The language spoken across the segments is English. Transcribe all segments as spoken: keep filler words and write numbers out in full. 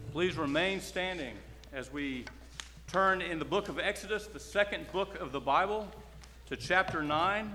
Please remain standing as we turn in the book of Exodus, the second book of the Bible, to chapter nine.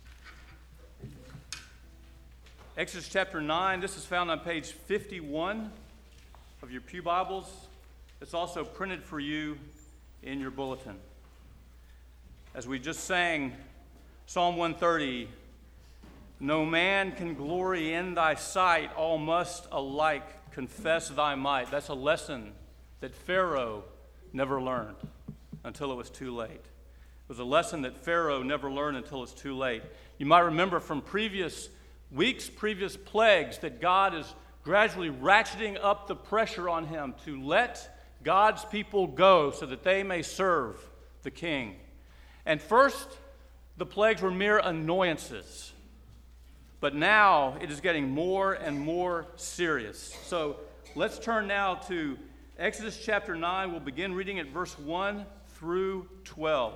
Exodus chapter nine, this is found on page fifty-one of your pew Bibles. It's also printed for you in your bulletin. As we just sang Psalm one thirty, no man can glory in thy sight, all must alike confess thy might. That's a lesson that Pharaoh never learned until it was too late. It was a lesson that Pharaoh never learned until it's too late. You might remember from previous weeks, previous plagues, that God is gradually ratcheting up the pressure on him to let God's people go so that they may serve the king. And first, the plagues were mere annoyances. But now it is getting more and more serious. So let's turn now to Exodus chapter nine. We'll begin reading at verse one through twelve.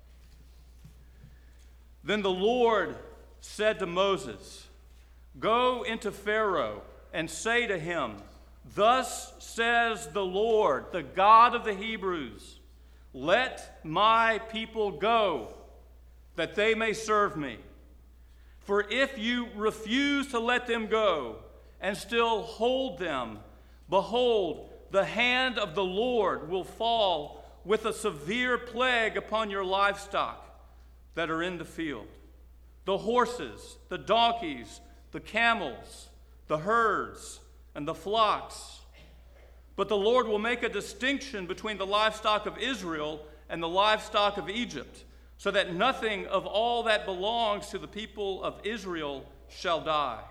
Then the Lord said to Moses, "Go into Pharaoh and say to him, 'Thus says the Lord, the God of the Hebrews, let my people go, that they may serve me. For if you refuse to let them go and still hold them, behold, the hand of the Lord will fall with a severe plague upon your livestock that are in the field, the horses, the donkeys, the camels, the herds, and the flocks. But the Lord will make a distinction between the livestock of Israel and the livestock of Egypt, so that nothing of all that belongs to the people of Israel shall die.'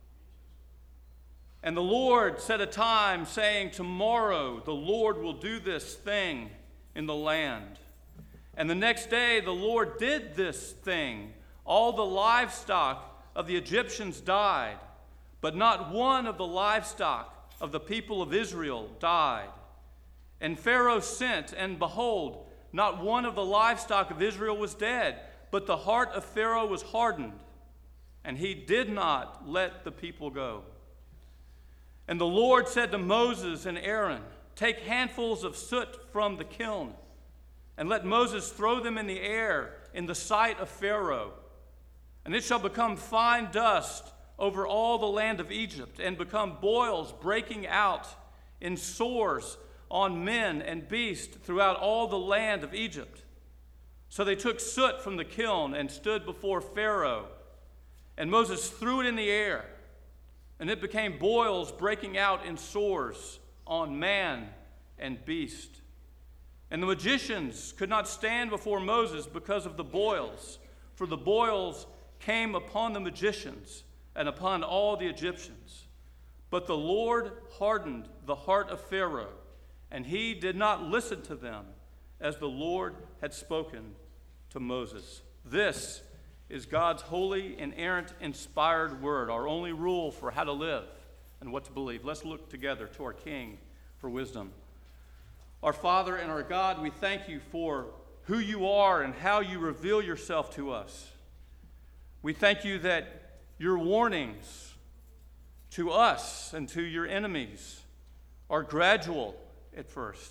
And the Lord set a time, saying, 'Tomorrow the Lord will do this thing in the land.' And the next day the Lord did this thing. All the livestock of the Egyptians died, but not one of the livestock of the people of Israel died. And Pharaoh sent, and behold, not one of the livestock of Israel was dead, but the heart of Pharaoh was hardened, and he did not let the people go. And the Lord said to Moses and Aaron, 'Take handfuls of soot from the kiln, and let Moses throw them in the air in the sight of Pharaoh. And it shall become fine dust over all the land of Egypt, and become boils breaking out in sores on men and beasts throughout all the land of Egypt.' So they took soot from the kiln and stood before Pharaoh. And Moses threw it in the air, and it became boils breaking out in sores on man and beast. And the magicians could not stand before Moses because of the boils, for the boils came upon the magicians and upon all the Egyptians. But the Lord hardened the heart of Pharaoh, and he did not listen to them, as the Lord had spoken to Moses." This is God's holy, inerrant, inspired word, our only rule for how to live and what to believe. Let's look together to our King for wisdom. Our Father and our God, we thank you for who you are and how you reveal yourself to us. We thank you that your warnings to us and to your enemies are gradual at first,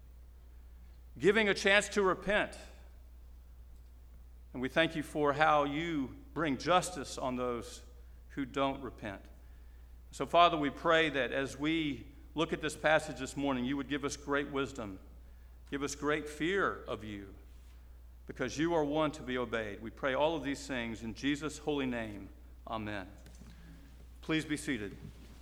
giving a chance to repent. And we thank you for how you bring justice on those who don't repent. So, Father, we pray that as we look at this passage this morning, you would give us great wisdom, give us great fear of you, because you are one to be obeyed. We pray all of these things in Jesus' holy name. Amen. Please be seated.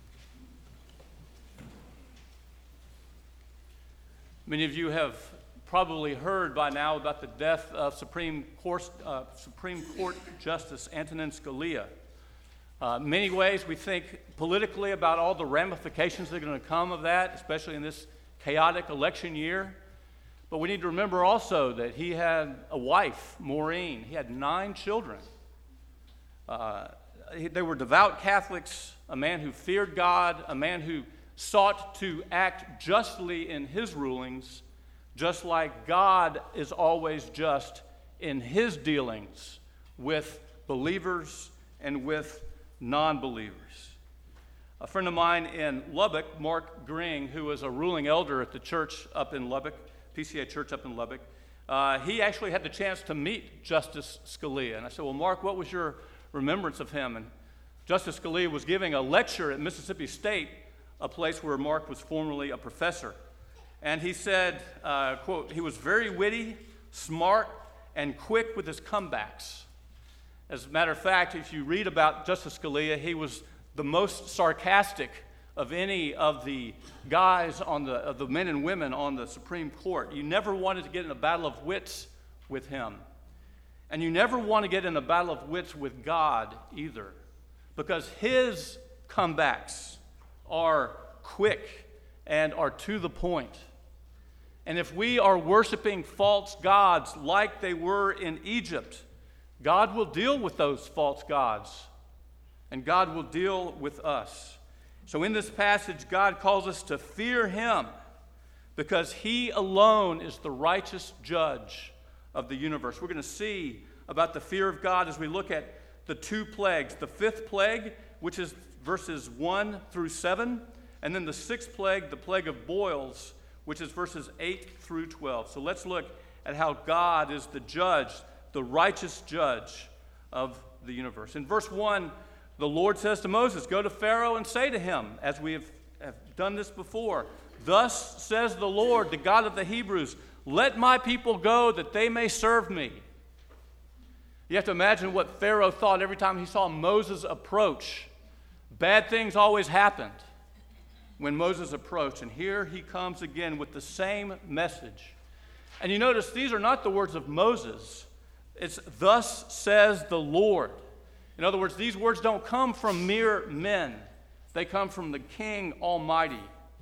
Many of you have probably heard by now about the death of Supreme Court, uh, Supreme Court Justice Antonin Scalia. Uh, many ways we think politically about all the ramifications that are going to come of that, especially in this chaotic election year. But we need to remember also that he had a wife, Maureen. He had nine children. Uh, they were devout Catholics, a man who feared God, a man who sought to act justly in his rulings, just like God is always just in his dealings with believers and with non-believers. A friend of mine in Lubbock, Mark Gring, who was a ruling elder at the church up in Lubbock, P C A church up in Lubbock, uh, he actually had the chance to meet Justice Scalia. And I said, well, Mark, what was your remembrance of him? And Justice Scalia was giving a lecture at Mississippi State, a place where Mark was formerly a professor. And he said, uh, quote, he was very witty, smart, and quick with his comebacks. As a matter of fact, if you read about Justice Scalia, he was the most sarcastic of any of the guys on the, of the men and women on the Supreme Court. You never wanted to get in a battle of wits with him. And you never want to get in a battle of wits with God either, because his comebacks are quick and are to the point. And if we are worshiping false gods like they were in Egypt, God will deal with those false gods, and God will deal with us. So in this passage, God calls us to fear him because he alone is the righteous judge of the universe. We're going to see about the fear of God as we look at the two plagues. The fifth plague, which is verses one through seven, and then the sixth plague, the plague of boils, which is verses eight through twelve. So let's look at how God is the judge, the righteous judge of the universe. In verse one, the Lord says to Moses, go to Pharaoh and say to him, as we have, have done this before, thus says the Lord, the God of the Hebrews, let my people go that they may serve me. You have to imagine what Pharaoh thought every time he saw Moses approach. Bad things always happened when Moses approached, and here he comes again with the same message. And you notice these are not the words of Moses. It's thus says the Lord. In other words, these words don't come from mere men. They come from the King Almighty.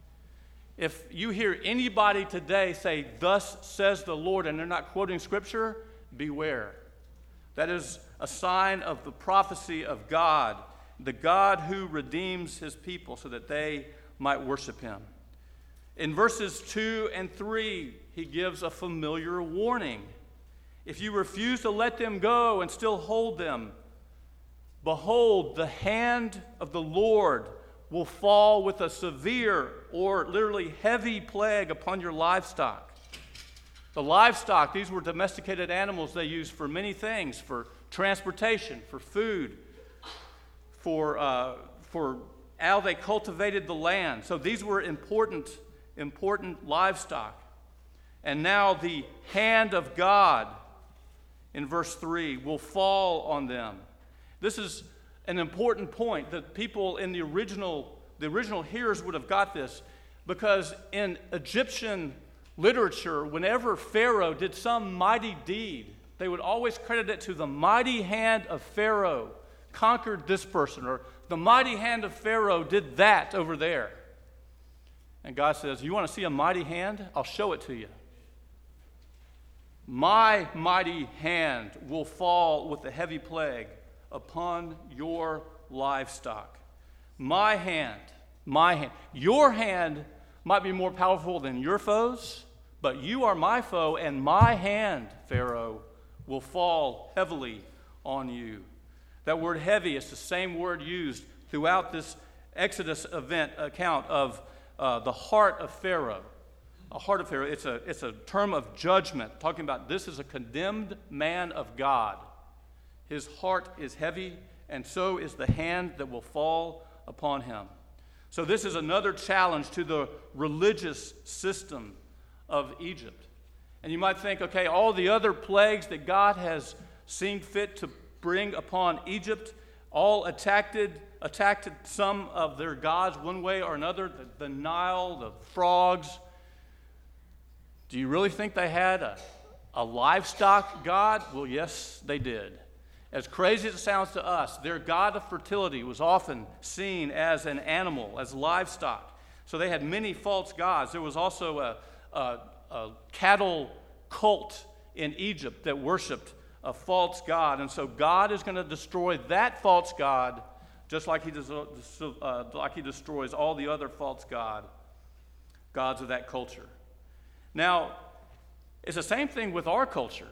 If you hear anybody today say, thus says the Lord, and they're not quoting Scripture, beware. That is a sign of the prophecy of God, the God who redeems his people so that they might worship him. In verses two and three, he gives a familiar warning. If you refuse to let them go and still hold them, behold, the hand of the Lord will fall with a severe or literally heavy plague upon your livestock. The livestock, these were domesticated animals they used for many things, for transportation, for food, for, uh, for how they cultivated the land. So these were important, important livestock. And now the hand of God, in verse three, will fall on them. This is an important point that people in the original, the original hearers would have got this, because in Egyptian literature, whenever Pharaoh did some mighty deed, they would always credit it to the mighty hand of Pharaoh conquered this person, or the mighty hand of Pharaoh did that over there. And God says, you want to see a mighty hand? I'll show it to you. My mighty hand will fall with a heavy plague upon your livestock. My hand, my hand. Your hand might be more powerful than your foes, but you are my foe, and my hand, Pharaoh, will fall heavily on you. That word heavy is the same word used throughout this Exodus event account of uh, the heart of Pharaoh. A heart of Pharaoh, it's a, it's a term of judgment, talking about this is a condemned man of God. His heart is heavy, and so is the hand that will fall upon him. So this is another challenge to the religious system of Egypt. And you might think, okay, all the other plagues that God has seen fit to bring upon Egypt all attacked, attacked some of their gods one way or another, the, the Nile, the frogs. Do you really think they had a, a livestock god? Well, yes, they did. As crazy as it sounds to us, their god of fertility was often seen as an animal, as livestock. So they had many false gods. There was also a, a, a cattle cult in Egypt that worshiped a false god. And so God is going to destroy that false god just like he, des- uh, like he destroys all the other false god, gods of that culture. Now, it's the same thing with our culture.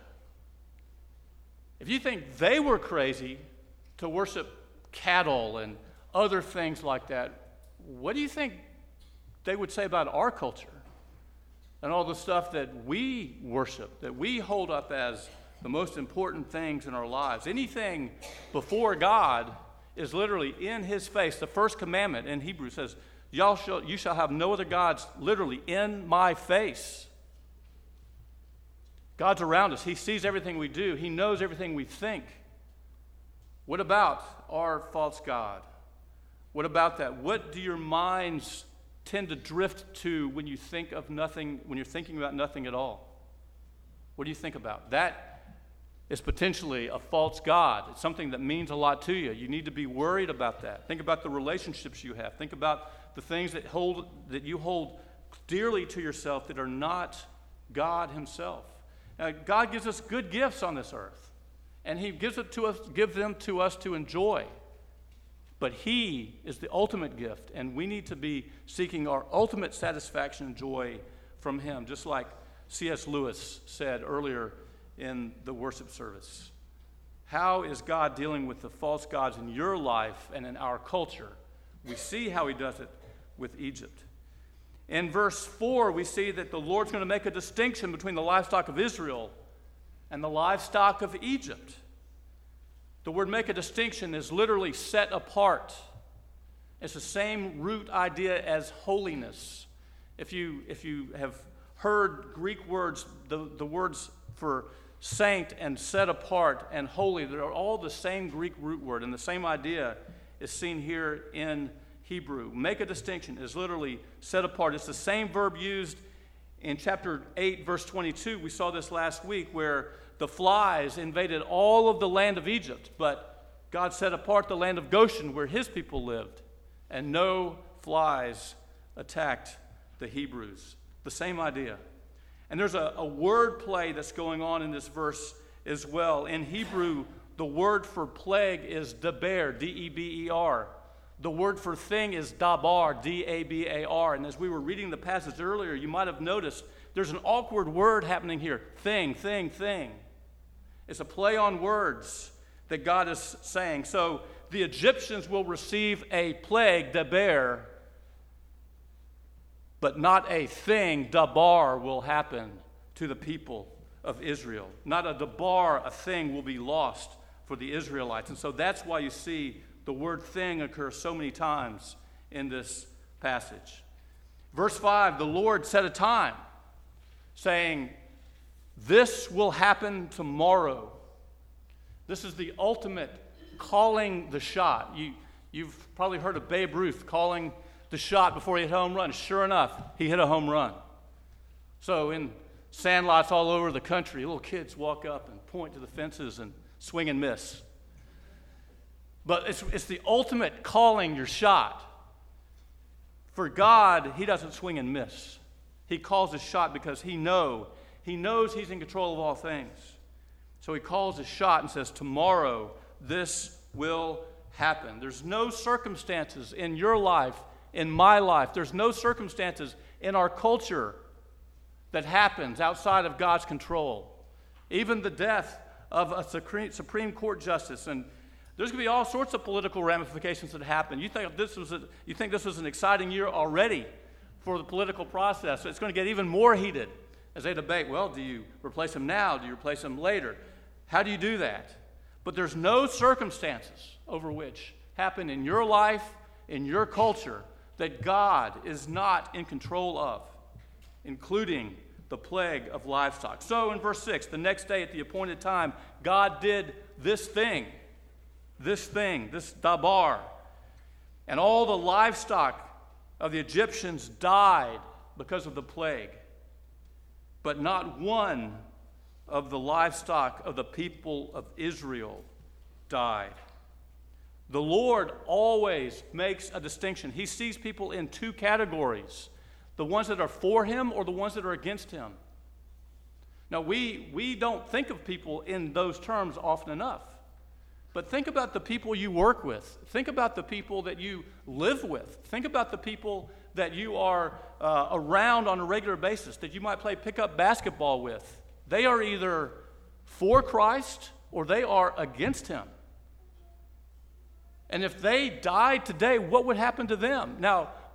If you think they were crazy to worship cattle and other things like that, what do you think they would say about our culture and all the stuff that we worship, that we hold up as the most important things in our lives? Anything before God is literally in his face. The first commandment in Hebrew says, Y'all shall, you shall have no other gods, literally, in my face. God's around us. He sees everything we do. He knows everything we think. What about our false god? What about that? What do your minds tend to drift to when you think of nothing, when you're thinking about nothing at all? What do you think about? That is potentially a false god. It's something that means a lot to you. You need to be worried about that. Think about the relationships you have. Think about the things that hold that you hold dearly to yourself that are not God himself. Now, God gives us good gifts on this earth, and he gives it to us, give them to us to enjoy. But he is the ultimate gift, and we need to be seeking our ultimate satisfaction and joy from him, just like C S Lewis said earlier in the worship service. How is God dealing with the false gods in your life and in our culture? We see how he does it with Egypt. In verse four, we see that the Lord's going to make a distinction between the livestock of Israel and the livestock of Egypt. The word make a distinction is literally set apart. It's the same root idea as holiness. If you, if you have heard Greek words, the, the words for saint and set apart and holy, they're all the same Greek root word, and the same idea is seen here in Hebrew. Make a distinction is literally set apart. It's the same verb used in chapter eight, verse twenty-two. We saw this last week where the flies invaded all of the land of Egypt, but God set apart the land of Goshen where his people lived, and no flies attacked the Hebrews. The same idea. And there's a, a word play that's going on in this verse as well. In Hebrew, the word for plague is deber, D E B E R. The word for thing is dabar, D A B A R. And as we were reading the passage earlier, you might have noticed there's an awkward word happening here. Thing, thing, thing. It's a play on words that God is saying. So the Egyptians will receive a plague, deber, but not a thing, dabar, will happen to the people of Israel. Not a dabar, a thing, will be lost for the Israelites. And so that's why you see the word thing occur so many times in this passage. Verse five, the Lord set a time, saying, this will happen tomorrow. This is the ultimate calling the shot. You, you've probably heard of Babe Ruth calling the shot before he hit a home run. Sure enough, he hit a home run. So in sandlots all over the country, little kids walk up and point to the fences and swing and miss. But it's, it's the ultimate calling your shot. For God, he doesn't swing and miss. He calls a shot because he know, he knows he's in control of all things. So he calls a shot and says, tomorrow this will happen. There's no circumstances in your life, in my life, there's no circumstances in our culture that happens outside of God's control. Even the death of a Supreme Court justice, and there's going to be all sorts of political ramifications that happen. You think this was a, you think this was an exciting year already for the political process. So it's going to get even more heated as they debate, well, do you replace him now? Do you replace him later? How do you do that? But there's no circumstances over which happen in your life, in your culture, that God is not in control of, including the plague of livestock. So in verse six, the next day at the appointed time, God did this thing, this thing, this dabar, and all the livestock of the Egyptians died because of the plague. But not one of the livestock of the people of Israel died. The Lord always makes a distinction. He sees people in two categories, the ones that are for him or the ones that are against him. Now, we, we don't think of people in those terms often enough. But think about the people you work with. Think about the people that you live with. Think about the people that you are uh, around on a regular basis, that you might play pickup basketball with. They are either for Christ or they are against him. And if they died today, what would happen to them? Now,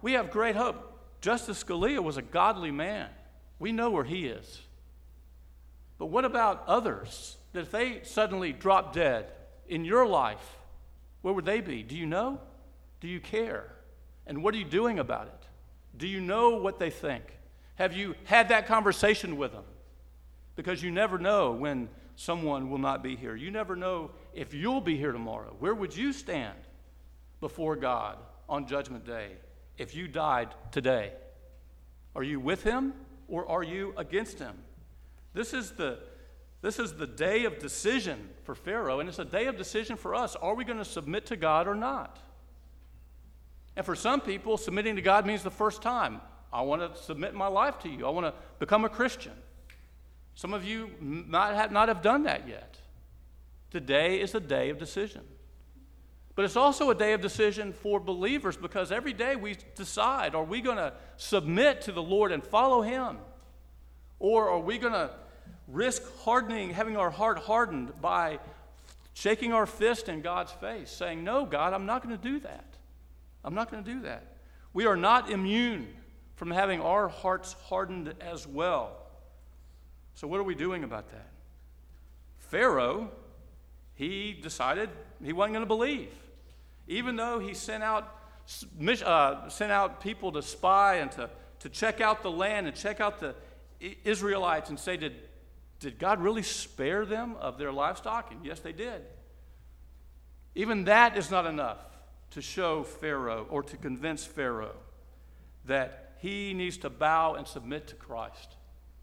we have great hope. Justice Scalia was a godly man. We know where he is. But what about others? That if they suddenly drop dead in your life, where would they be? Do you know? Do you care? And what are you doing about it? Do you know what they think? Have you had that conversation with them? Because you never know when someone will not be here. You never know if you'll be here tomorrow. Where would you stand before God on Judgment Day if you died today? Are you with him or are you against him? This is the, this is the day of decision for Pharaoh, and it's a day of decision for us. Are we going to submit to God or not? And for some people, submitting to God means the first time. I want to submit my life to you. I want to become a Christian. Some of you might have not have done that yet. Today is a day of decision. But it's also a day of decision for believers, because every day we decide, are we going to submit to the Lord and follow him? Or are we going to risk hardening, having our heart hardened by shaking our fist in God's face, saying, no, God, I'm not going to do that. I'm not going to do that. We are not immune from having our hearts hardened as well. So what are we doing about that? Pharaoh, he decided he wasn't going to believe. Even though he sent out uh, sent out people to spy and to, to check out the land and check out the Israelites and say, did, did God really spare them of their livestock? And yes, they did. Even that is not enough to show Pharaoh or to convince Pharaoh that he needs to bow and submit to Christ.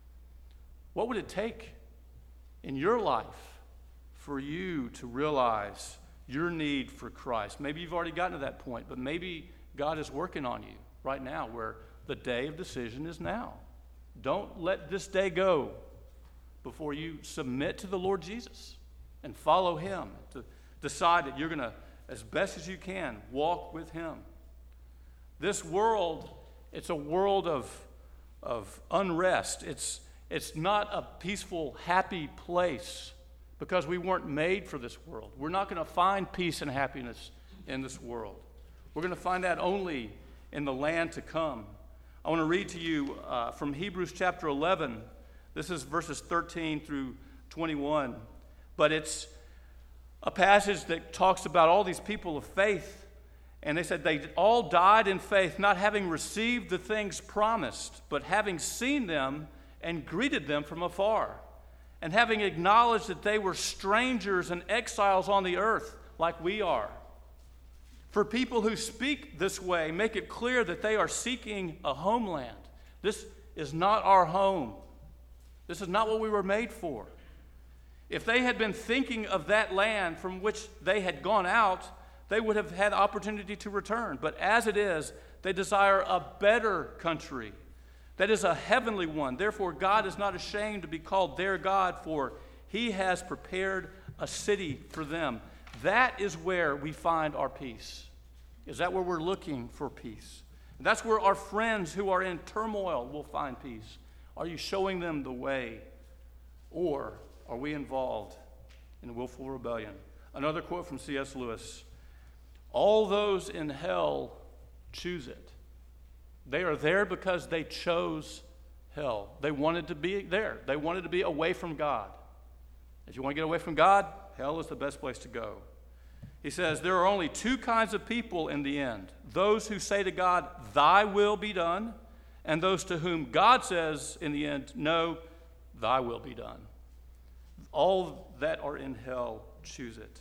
What would it take in your life for you to realize your need for Christ? Maybe you've already gotten to that point, but maybe God is working on you right now where the day of decision is now. Don't let this day go before you submit to the Lord Jesus and follow him, to decide that you're going to, as best as you can, walk with him. This world, it's a world of, of unrest. It's, it's not a peaceful, happy place because we weren't made for this world. We're not going to find peace and happiness in this world. We're going to find that only in the land to come. I want to read to you uh, from Hebrews chapter eleven. This is verses thirteen through twenty-one. But it's a passage that talks about all these people of faith. And they said they all died in faith, not having received the things promised, but having seen them and greeted them from afar, and having acknowledged that they were strangers and exiles on the earth like we are. For people who speak this way make it clear that they are seeking a homeland. This is not our home. This is not what we were made for. If they had been thinking of that land from which they had gone out, they would have had opportunity to return. But as it is, they desire a better country. That is a heavenly one. Therefore, God is not ashamed to be called their God, for he has prepared a city for them. That is where we find our peace. Is that where we're looking for peace? And that's where our friends who are in turmoil will find peace. Are you showing them the way? Or are we involved in willful rebellion? Another quote from C S Lewis. All those in hell choose it. They are there because they chose hell. They wanted to be there. They wanted to be away from God. If you want to get away from God, hell is the best place to go. He says, there are only two kinds of people in the end. Those who say to God, thy will be done, and those to whom God says in the end, no, thy will be done. All that are in hell choose it.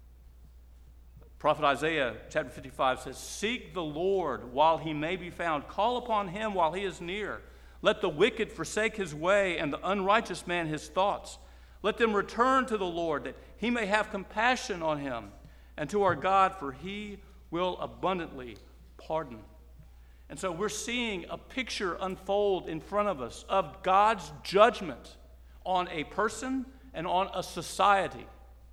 Prophet Isaiah chapter fifty-five says, seek the Lord while he may be found. Call upon him while he is near. Let the wicked forsake his way and the unrighteous man his thoughts. Let them return to the Lord that he may have compassion on him, and to our God, for he will abundantly pardon. And so we're seeing a picture unfold in front of us of God's judgment on a person and on a society.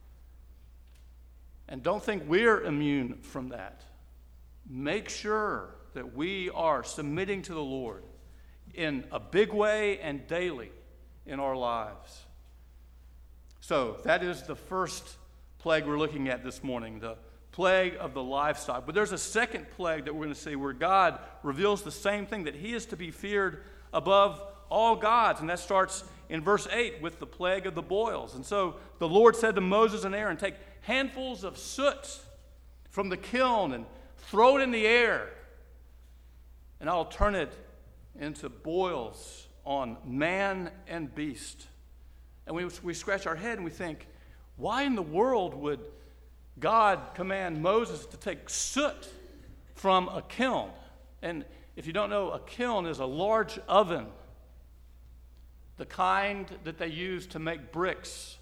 And don't think we're immune from that. Make sure that we are submitting to the Lord in a big way and daily in our lives. So that is the first plague we're looking at this morning, the plague of the livestock. But there's a second plague that we're going to see where God reveals the same thing, that he is to be feared above all gods. And that starts in verse eight with the plague of the boils. And so the Lord said to Moses and Aaron, take handfuls of soot from the kiln and throw it in the air, and I'll turn it into boils on man and beast. And we, we scratch our head and we think, why in the world would God command Moses to take soot from a kiln? And if you don't know, a kiln is a large oven, the kind that they use to make bricks.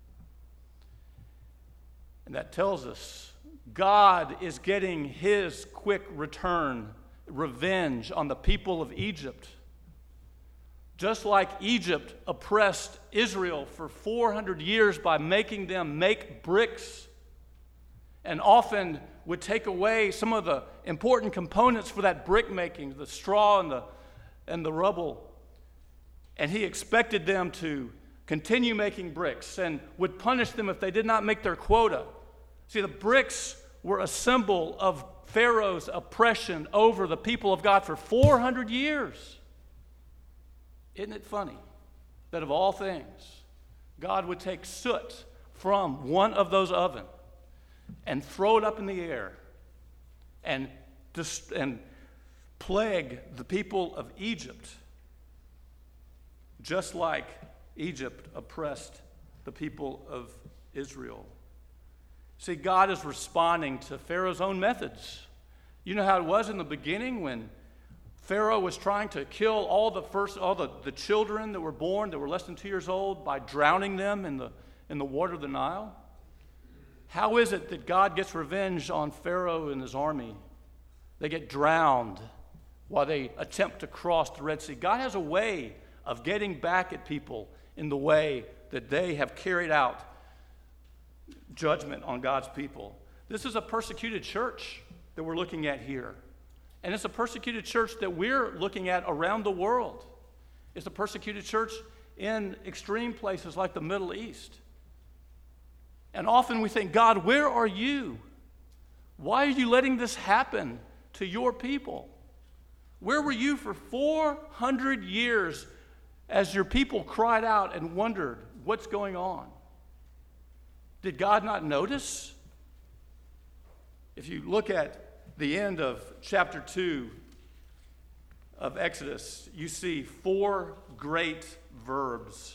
And that tells us God is getting his quick return, revenge on the people of Egypt. Just like Egypt oppressed Israel for four hundred years by making them make bricks, and often would take away some of the important components for that brick making, the straw and the, and the rubble. And he expected them to continue making bricks and would punish them if they did not make their quota. See, the bricks were a symbol of Pharaoh's oppression over the people of God for four hundred years. Isn't it funny that of all things, God would take soot from one of those ovens and throw it up in the air and, dis- and plague the people of Egypt, just like Egypt oppressed the people of Israel. See, God is responding to Pharaoh's own methods. You know how it was in the beginning when Pharaoh was trying to kill all the first, all the, the children that were born that were less than two years old by drowning them in the, in the water of the Nile? How is it that God gets revenge on Pharaoh and his army? They get drowned while they attempt to cross the Red Sea. God has a way of getting back at people in the way that they have carried out judgment on God's people. This is a persecuted church that we're looking at here. And it's a persecuted church that we're looking at around the world. It's a persecuted church in extreme places like the Middle East. And often we think, God, where are you? Why are you letting this happen to your people? Where were you for four hundred years as your people cried out and wondered what's going on? Did God not notice? If you look at the end of chapter two of Exodus, you see four great verbs.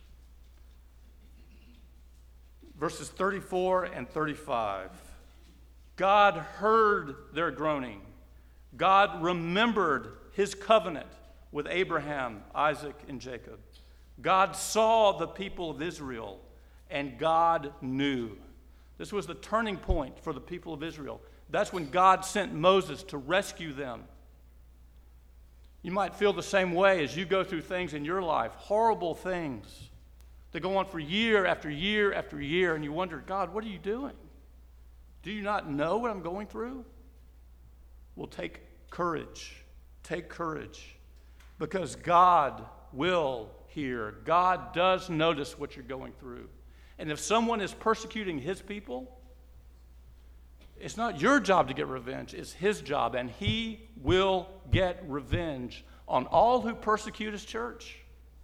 Verses thirty-four and thirty-five. God heard their groaning. God remembered his covenant with Abraham, Isaac, and Jacob. God saw the people of Israel, and God knew. This was the turning point for the people of Israel. That's when God sent Moses to rescue them. You might feel the same way as you go through things in your life, horrible things that go on for year after year after year, and you wonder, God, what are you doing? Do you not know what I'm going through? Well, take courage. Take courage. Because God will hear. God does notice what you're going through. And if someone is persecuting his people, it's not your job to get revenge. It's his job. And he will get revenge on all who persecute his church.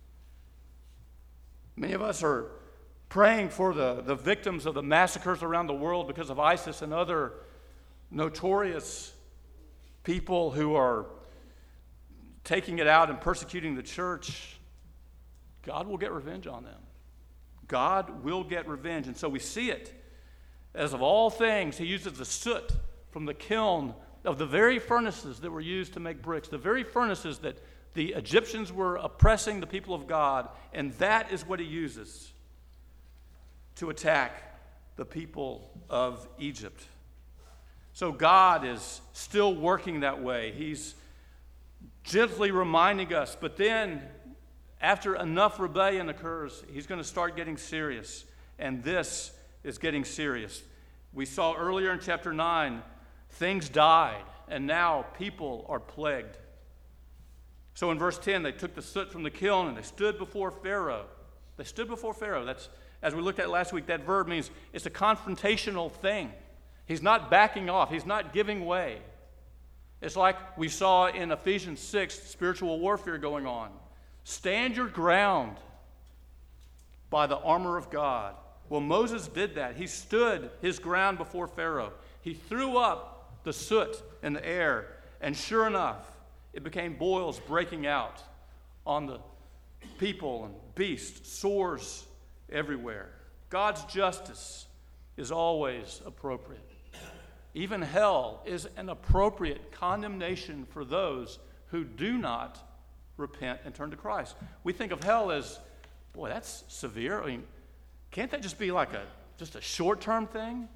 Many of us are praying for the, the victims of the massacres around the world because of ISIS and other notorious people who are taking it out and persecuting the church. God will get revenge on them. God will get revenge. And so we see it. As of all things, he uses the soot from the kiln of the very furnaces that were used to make bricks, the very furnaces that the Egyptians were oppressing the people of God, and that is what he uses to attack the people of Egypt. So God is still working that way. He's gently reminding us, but then after enough rebellion occurs, he's going to start getting serious, and this is getting serious. We saw earlier in chapter nine, things died, and now people are plagued. So in verse ten, they took the soot from the kiln and they stood before Pharaoh. They stood before Pharaoh. That's, as we looked at last week, that verb means it's a confrontational thing. He's not backing off. He's not giving way. It's like we saw in Ephesians six, spiritual warfare going on. Stand your ground by the armor of God. Well, Moses did that. He stood his ground before Pharaoh. He threw up the soot in the air, and sure enough, it became boils breaking out on the people and beasts, sores everywhere. God's justice is always appropriate. Even hell is an appropriate condemnation for those who do not repent and turn to Christ. We think of hell as, boy, that's severe. I mean, can't that just be like a just a short-term thing?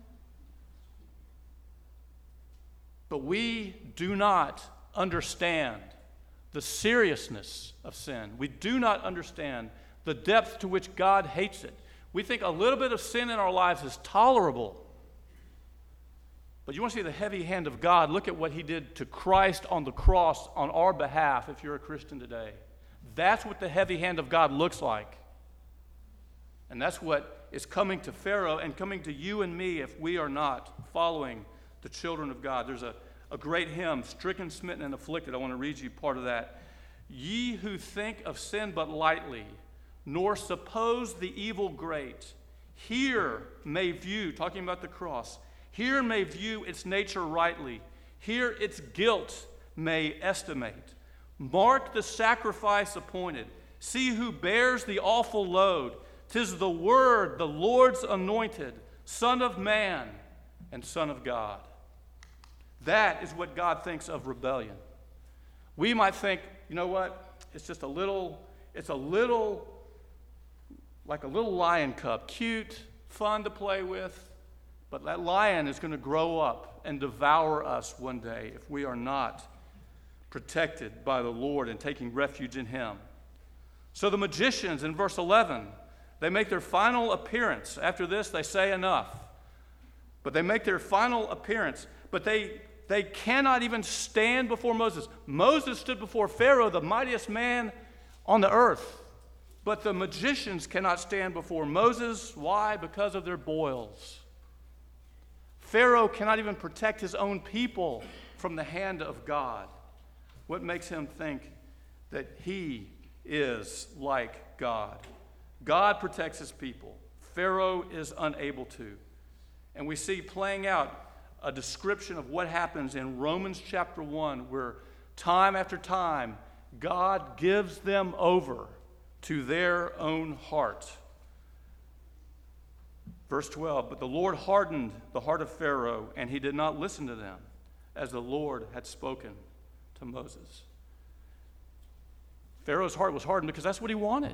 But we do not understand the seriousness of sin. We do not understand the depth to which God hates it. We think a little bit of sin in our lives is tolerable. But you want to see the heavy hand of God? Look at what he did to Christ on the cross on our behalf if you're a Christian today. That's what the heavy hand of God looks like. And that's what is coming to Pharaoh and coming to you and me if we are not following the children of God. There's a, a great hymn, Stricken, Smitten, and Afflicted. I want to read you part of that. Ye who think of sin but lightly, nor suppose the evil great, here may view, talking about the cross, here may view its nature rightly, here its guilt may estimate. Mark the sacrifice appointed, see who bears the awful load. 'Tis the Word, the Lord's anointed, Son of man and Son of God. That is what God thinks of rebellion. We might think, you know what, it's just a little, it's a little, like a little lion cub, cute, fun to play with, but that lion is going to grow up and devour us one day if we are not protected by the Lord and taking refuge in him. So the magicians in verse eleven, they make their final appearance. After this, they say enough. But they make their final appearance. But they, they cannot even stand before Moses. Moses stood before Pharaoh, the mightiest man on the earth. But the magicians cannot stand before Moses. Why? Because of their boils. Pharaoh cannot even protect his own people from the hand of God. What makes him think that he is like God? God protects his people. Pharaoh is unable to. And we see playing out a description of what happens in Romans chapter one, where time after time, God gives them over to their own heart. Verse twelve, but the Lord hardened the heart of Pharaoh, and he did not listen to them, as the Lord had spoken to Moses. Pharaoh's heart was hardened because that's what he wanted.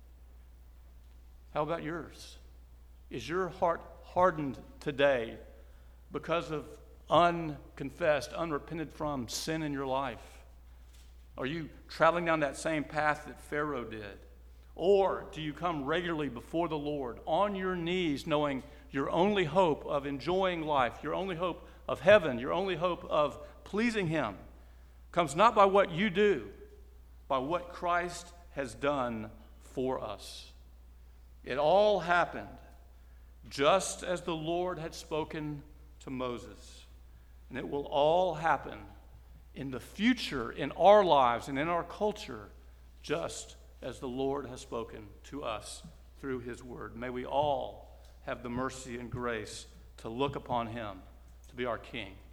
How about yours? Is your heart hardened today because of unconfessed, unrepented from sin in your life? Are you traveling down that same path that Pharaoh did? Or do you come regularly before the Lord on your knees, knowing your only hope of enjoying life, your only hope of heaven, your only hope of pleasing him comes not by what you do, by what Christ has done for us? It all happened just as the Lord had spoken to Moses. And it will all happen in the future, in our lives and in our culture, just as the Lord has spoken to us through his word. May we all have the mercy and grace to look upon him to be our King.